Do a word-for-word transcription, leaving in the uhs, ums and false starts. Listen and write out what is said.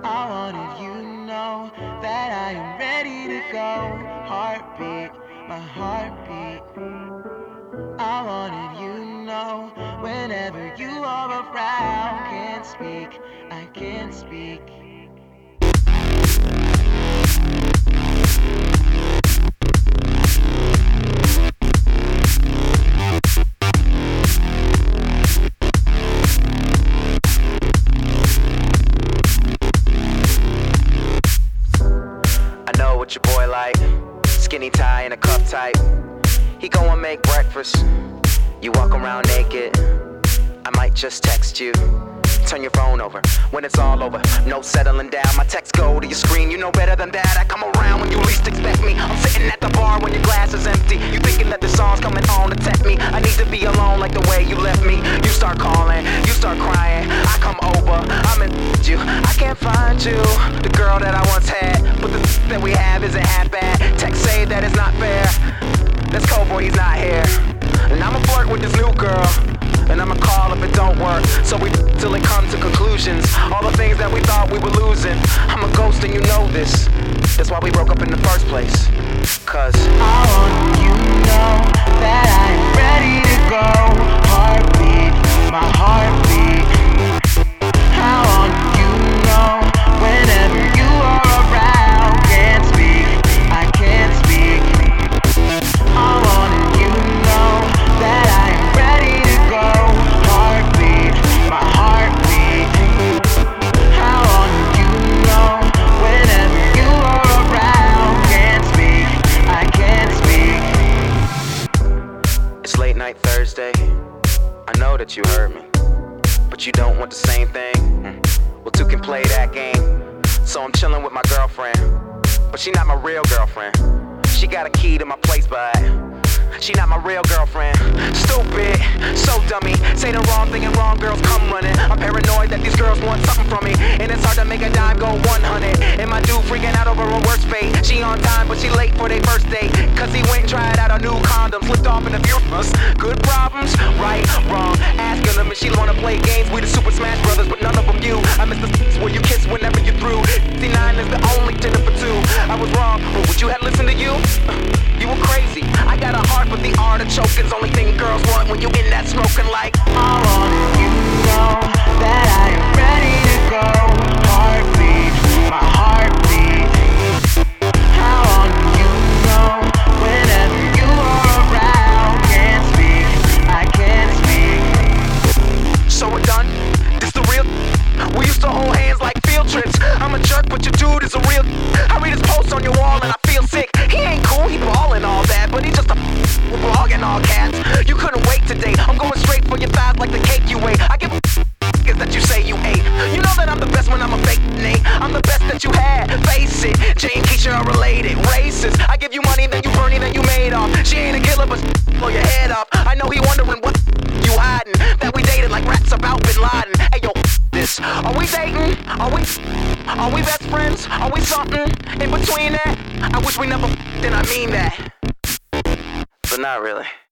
I wanted you to know that I am ready to go. Heartbeat, my heartbeat. I wanted you to know whenever you are around. Can't speak, I can't speak. I know what your boy like. Skinny tie and a cuff type. He go and make breakfast. You walk around naked. I might just text you. Turn your phone over when it's all over. No settling down. My texts go to your screen. You know better than that. I come around when you least expect me. I'm sitting at the bar when your glass is empty. You thinking that the song's coming on to tempt me. I need to be alone like the way you left me. You start calling, you start crying. I come over, I'm in you. I can't find you, the girl that I once had. But the that we have isn't half bad. Text say that it's not fair. Let's go, boy, he's not here. And I'ma flirt with this new girl. And I'ma call if it don't work. So we till it comes to conclusions. All the things that we thought we were losing. I'm a ghost and you know this. That's why we broke up in the first place. Cause I want you to know that I am ready to go. Heartbeat, my heartbeat. I want you to know whenever you are around. Can't speak, I can't speak. I wanted you to know that I am ready to go. Heartbeat, my heartbeat. I wanted you to know whenever you are around. Can't speak, I can't speak. it's late night Thursday. I know that you heard me, but you don't want the same thing. Well, two can play that game. So I'm chilling with my girlfriend, but she not my real girlfriend. She got a key to my place, but she not my real girlfriend. Stupid, so dummy. Say the wrong thing and wrong girls come running. I'm paranoid that these girls want something from me, and it's hard to make a dime go one hundred. And my dude freaking out over her worst fate. She on time, but she late for their first date. Cause he went and tried out a new condom. Slipped off in a few months. Good problems, right, wrong. Asking them if she wanna play games. We the Super Smash Brothers, but none of them you. I miss the s***s where you kiss whenever you're through. fifty-nine is the only dinner for two. I was wrong, but would you have listened to you? You were crazy. I got a heart, but the artichoke is only thing girls want when you in that smoking like. I wanted you to know that I am ready to go. Heartbeat, my heartbeat. I wanted you to know whenever you are around. Can't speak, I can't speak. So we're done? This the real? We used to hold hands like field trips. I'm a jerk, but your dude is a real. I read his posts on your wall and I feel sick. He ain't cool, he ballin' all that, but he just a blog in all cats. You couldn't wait today. I'm going straight for your thighs like the cake you ate. I give a is that you say you ate. You know that I'm the best when I'm a fake Nate. I'm the best that you had, face it. Jay and Keisha are related, racist. I give you money, then you Bernie, then you made off. She ain't a killer, but blow your head off. I know he wondering what you hiding. That we dated like rats about Bin Laden. Hey yo, this. Are we dating? Are we? Are we best friends? Are we something in between that? I wish we never, then I mean that. But not really.